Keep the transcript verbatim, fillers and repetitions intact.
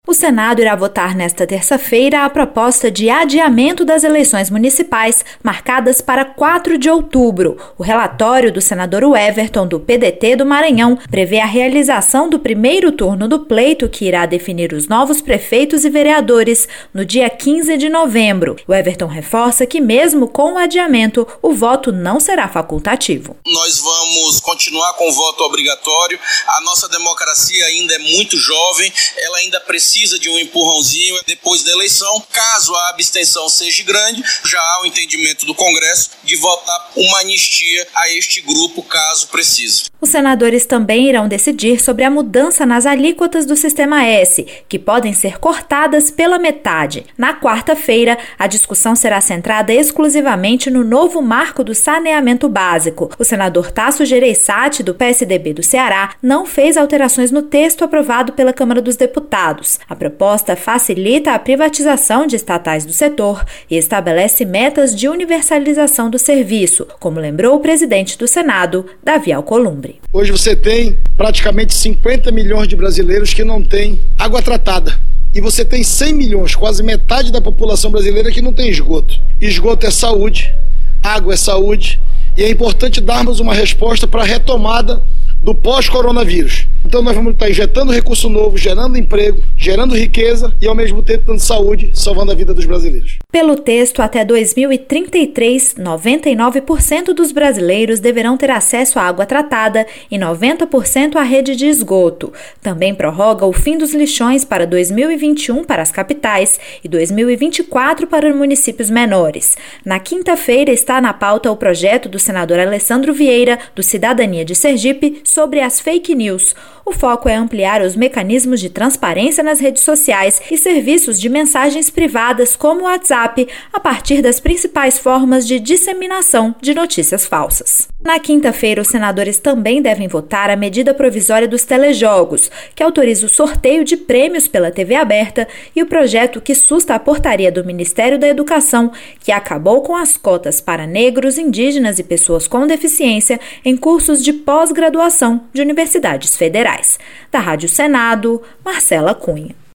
O Senado irá votar nesta terça-feira a proposta de adiamento das eleições municipais, marcadas para quatro de outubro. O relatório do senador Everton, do P D T do Maranhão, prevê a realização do primeiro turno do pleito, que irá definir os novos prefeitos e vereadores, no dia quinze de novembro. O Everton reforça que, mesmo com o adiamento, o voto não será facultativo. Nós vamos continuar com o voto obrigatório. A nossa democracia ainda é muito jovem, ela ainda precisa precisa de um empurrãozinho depois da eleição. Caso a abstenção seja grande, já há o entendimento do Congresso de votar uma anistia a este grupo, caso precise. Os senadores também irão decidir sobre a mudança nas alíquotas do Sistema S, que podem ser cortadas pela metade. Na quarta-feira, a discussão será centrada exclusivamente no novo marco do saneamento básico. O senador Tasso Gereissati, do P S D B do Ceará, não fez alterações no texto aprovado pela Câmara dos Deputados. A proposta facilita a privatização de estatais do setor e estabelece metas de universalização do serviço, como lembrou o presidente do Senado, Davi Alcolumbre. Hoje você tem praticamente cinquenta milhões de brasileiros que não têm água tratada. E você tem cem milhões, quase metade da população brasileira, que não tem esgoto. Esgoto é saúde, água é saúde, e é importante darmos uma resposta para a retomada do pós-coronavírus. Então nós vamos estar injetando recurso novo, gerando emprego, gerando riqueza e ao mesmo tempo dando saúde, salvando a vida dos brasileiros. Pelo texto, até dois mil e trinta e três, noventa e nove por cento dos brasileiros deverão ter acesso à água tratada e noventa por cento à rede de esgoto. Também prorroga o fim dos lixões para dois mil e vinte e um para as capitais e dois mil e vinte e quatro para municípios menores. Na quinta-feira está na pauta o projeto do senador Alessandro Vieira, do Cidadania de Sergipe, sobre as fake news. O foco é ampliar os mecanismos de transparência nas redes sociais e serviços de mensagens privadas como o WhatsApp, a partir das principais formas de disseminação de notícias falsas. Na quinta-feira, os senadores também devem votar a medida provisória dos telejogos, que autoriza o sorteio de prêmios pela T V aberta, e o projeto que susta a portaria do Ministério da Educação, que acabou com as cotas para negros, indígenas e pessoas com deficiência em cursos de pós-graduação de universidades federais. Da Rádio Senado, Marcela Cunha.